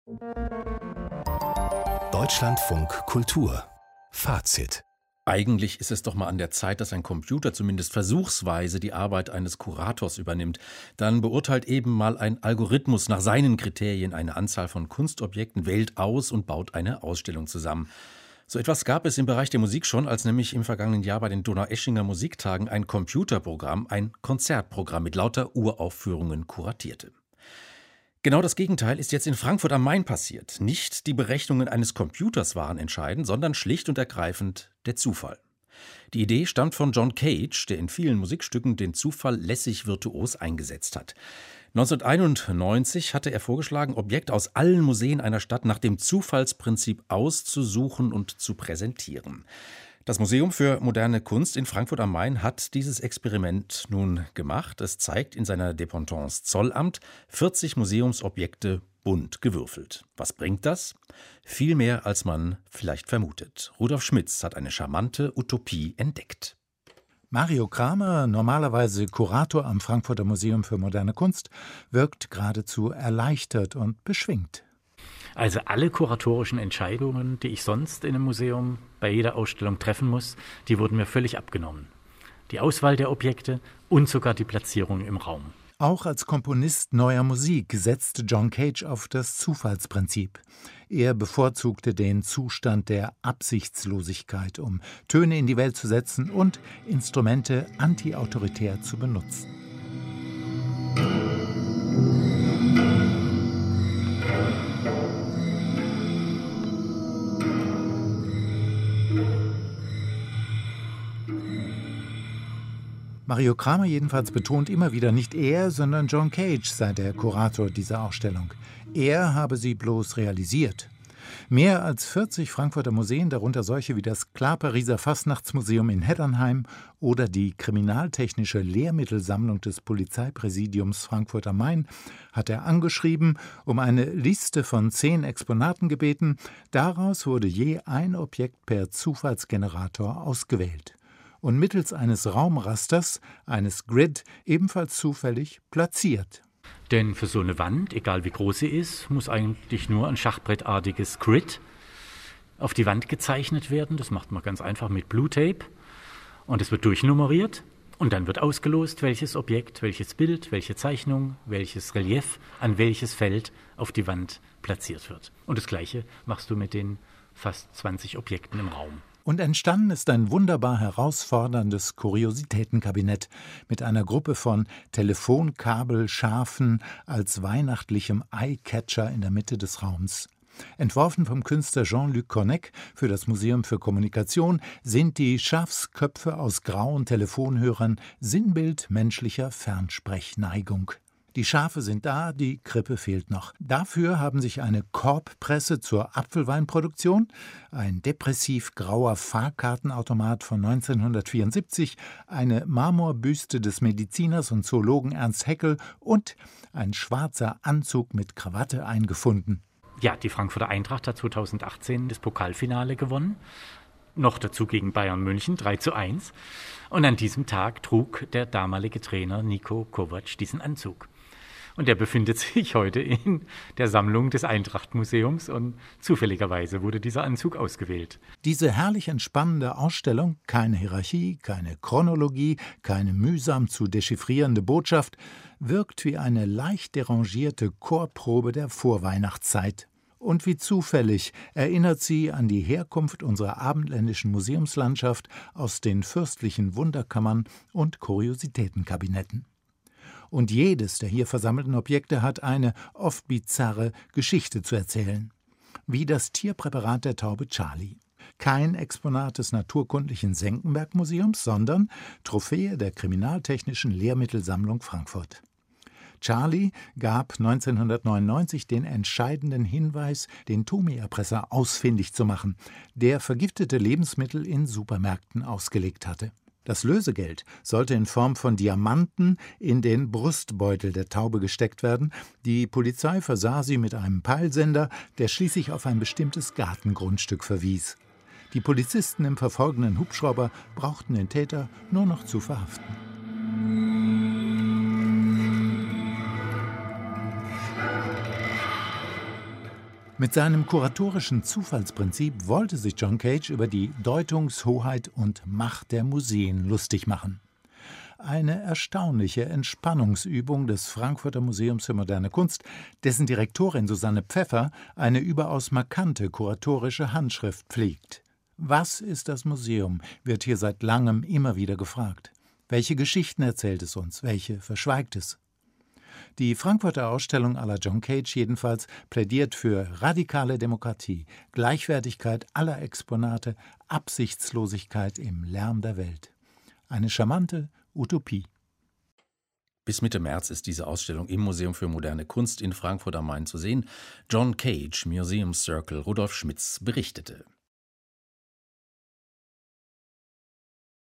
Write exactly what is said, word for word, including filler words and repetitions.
Deutschlandfunk Kultur Fazit. Eigentlich ist es doch mal an der Zeit, dass ein Computer zumindest versuchsweise die Arbeit eines Kurators übernimmt. Dann beurteilt eben mal ein Algorithmus nach seinen Kriterien eine Anzahl von Kunstobjekten, wählt aus und baut eine Ausstellung zusammen. So etwas gab es im Bereich der Musik schon, als nämlich im vergangenen Jahr bei den Donaueschinger Musiktagen ein Computerprogramm, ein Konzertprogramm mit lauter Uraufführungen kuratierte. Genau das Gegenteil ist jetzt in Frankfurt am Main passiert. Nicht die Berechnungen eines Computers waren entscheidend, sondern schlicht und ergreifend der Zufall. Die Idee stammt von John Cage, der in vielen Musikstücken den Zufall lässig virtuos eingesetzt hat. neunzehnhunderteinundneunzig hatte er vorgeschlagen, Objekte aus allen Museen einer Stadt nach dem Zufallsprinzip auszusuchen und zu präsentieren. Das Museum für moderne Kunst in Frankfurt am Main hat dieses Experiment nun gemacht. Es zeigt in seiner Dependance Zollamt vierzig Museumsobjekte bunt gewürfelt. Was bringt das? Viel mehr, als man vielleicht vermutet. Rudolf Schmitz hat eine charmante Utopie entdeckt. Mario Kramer, normalerweise Kurator am Frankfurter Museum für moderne Kunst, wirkt geradezu erleichtert und beschwingt. Also alle kuratorischen Entscheidungen, die ich sonst in einem Museum bei jeder Ausstellung treffen muss, die wurden mir völlig abgenommen. Die Auswahl der Objekte und sogar die Platzierung im Raum. Auch als Komponist neuer Musik setzte John Cage auf das Zufallsprinzip. Er bevorzugte den Zustand der Absichtslosigkeit, um Töne in die Welt zu setzen und Instrumente antiautoritär zu benutzen. Mario Kramer jedenfalls betont immer wieder, nicht er, sondern John Cage sei der Kurator dieser Ausstellung. Er habe sie bloß realisiert. Mehr als vierzig Frankfurter Museen, darunter solche wie das Klar-Pariser Fastnachtsmuseum in Heddernheim oder die kriminaltechnische Lehrmittelsammlung des Polizeipräsidiums Frankfurt am Main, hat er angeschrieben, um eine Liste von zehn Exponaten gebeten. Daraus wurde je ein Objekt per Zufallsgenerator ausgewählt und mittels eines Raumrasters, eines Grid, ebenfalls zufällig platziert. Denn für so eine Wand, egal wie groß sie ist, muss eigentlich nur ein schachbrettartiges Grid auf die Wand gezeichnet werden. Das macht man ganz einfach mit Blue Tape. Und es wird durchnummeriert und dann wird ausgelost, welches Objekt, welches Bild, welche Zeichnung, welches Relief an welches Feld auf die Wand platziert wird. Und das Gleiche machst du mit den fast zwanzig Objekten im Raum. Und entstanden ist ein wunderbar herausforderndes Kuriositätenkabinett mit einer Gruppe von Telefonkabelschafen als weihnachtlichem Eyecatcher in der Mitte des Raums. Entworfen vom Künstler Jean-Luc Cornec für das Museum für Kommunikation sind die Schafsköpfe aus grauen Telefonhörern Sinnbild menschlicher Fernsprechneigung. Die Schafe sind da, die Krippe fehlt noch. Dafür haben sich eine Korbpresse zur Apfelweinproduktion, ein depressiv grauer Fahrkartenautomat von neunzehnhundertvierundsiebzig, eine Marmorbüste des Mediziners und Zoologen Ernst Haeckel und ein schwarzer Anzug mit Krawatte eingefunden. Ja, die Frankfurter Eintracht hat zweitausendachtzehn das Pokalfinale gewonnen. Noch dazu gegen Bayern München, drei zu eins. Und an diesem Tag trug der damalige Trainer Niko Kovac diesen Anzug. Und der befindet sich heute in der Sammlung des Eintracht-Museums und zufälligerweise wurde dieser Anzug ausgewählt. Diese herrlich entspannende Ausstellung, keine Hierarchie, keine Chronologie, keine mühsam zu dechiffrierende Botschaft, wirkt wie eine leicht derangierte Chorprobe der Vorweihnachtszeit. Und wie zufällig erinnert sie an die Herkunft unserer abendländischen Museumslandschaft aus den fürstlichen Wunderkammern und Kuriositätenkabinetten. Und jedes der hier versammelten Objekte hat eine oft bizarre Geschichte zu erzählen. Wie das Tierpräparat der Taube Charlie. Kein Exponat des Naturkundlichen Senckenberg-Museums, sondern Trophäe der Kriminaltechnischen Lehrmittelsammlung Frankfurt. Charlie gab neunzehnhundertneunundneunzig den entscheidenden Hinweis, den Tomi-Erpresser ausfindig zu machen, der vergiftete Lebensmittel in Supermärkten ausgelegt hatte. Das Lösegeld sollte in Form von Diamanten in den Brustbeutel der Taube gesteckt werden. Die Polizei versah sie mit einem Peilsender, der schließlich auf ein bestimmtes Gartengrundstück verwies. Die Polizisten im verfolgenden Hubschrauber brauchten den Täter nur noch zu verhaften. Mit seinem kuratorischen Zufallsprinzip wollte sich John Cage über die Deutungshoheit und Macht der Museen lustig machen. Eine erstaunliche Entspannungsübung des Frankfurter Museums für moderne Kunst, dessen Direktorin Susanne Pfeffer eine überaus markante kuratorische Handschrift pflegt. Was ist das Museum, wird hier seit langem immer wieder gefragt. Welche Geschichten erzählt es uns, welche verschweigt es? Die Frankfurter Ausstellung à la John Cage jedenfalls plädiert für radikale Demokratie, Gleichwertigkeit aller Exponate, Absichtslosigkeit im Lärm der Welt. Eine charmante Utopie. Bis Mitte März ist diese Ausstellung im Museum für moderne Kunst in Frankfurt am Main zu sehen. John Cage, Museum Circle, Rudolf Schmitz berichtete.